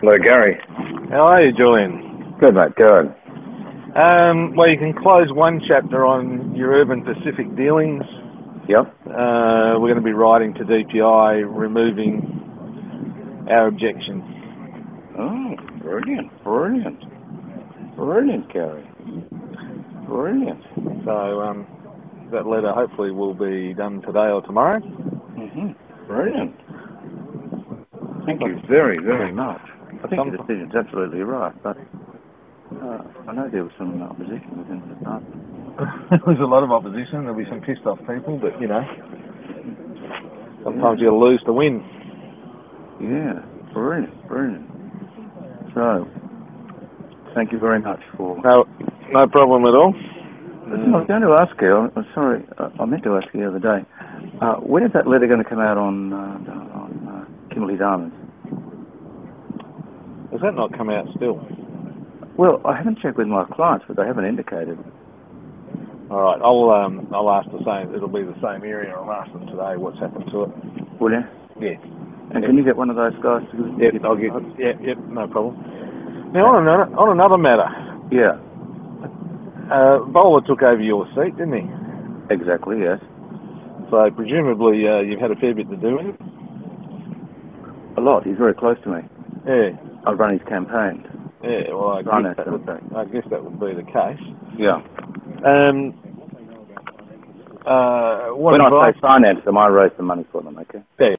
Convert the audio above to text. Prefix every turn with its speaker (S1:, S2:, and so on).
S1: Hello, Gary.
S2: How are you, Julian?
S1: Good, mate. Good.
S2: Well, you can close one chapter on your Urban Pacific dealings.
S1: Yep.
S2: We're going to be writing to DPI, removing our objection.
S1: Oh, brilliant, brilliant. Brilliant, Gary. Brilliant.
S2: So that letter hopefully will be done today or tomorrow.
S1: Brilliant. Thank you very, very much. I think the decision's absolutely right, but I know there was some opposition within the department.
S2: There was a lot of opposition. There'll be some pissed off people, but you know, sometimes you lose to win.
S1: Yeah, brilliant, brilliant. So, thank you very much for...
S2: No problem at all.
S1: Listen, I was going to ask you, I'm sorry, I meant to ask you the other day, when is that letter going to come out on Kimberley Diamonds?
S2: Has that not come out still?
S1: Well, I haven't checked with my clients, but they haven't indicated.
S2: All right, I'll ask the same. It'll be the same area. I'll ask them today what's happened to it.
S1: Will you?
S2: Yeah.
S1: And can you get one of those guys to...
S2: Yep, I'll get... Yep, no problem. Now, on another matter.
S1: Yeah.
S2: Bowler took over your seat, didn't he?
S1: Exactly, yes.
S2: So, presumably, you've had a fair bit to do with it?
S1: A lot. He's very close to me.
S2: Yeah.
S1: I've run his campaign.
S2: Yeah, well, I guess that would be the case.
S1: Yeah.
S2: When
S1: I say finance them, I raise the money for them, okay?
S2: Yeah.